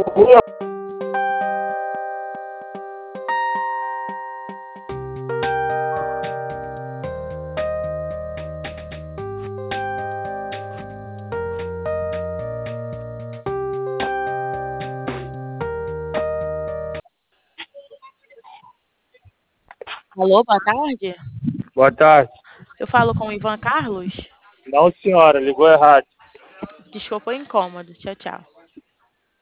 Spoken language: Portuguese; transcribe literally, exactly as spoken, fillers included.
Alô, boa tarde. Boa tarde. Eu falo com o Ivan Carlos? Não, senhora, ligou errado. Desculpa o incômodo. Tchau, tchau.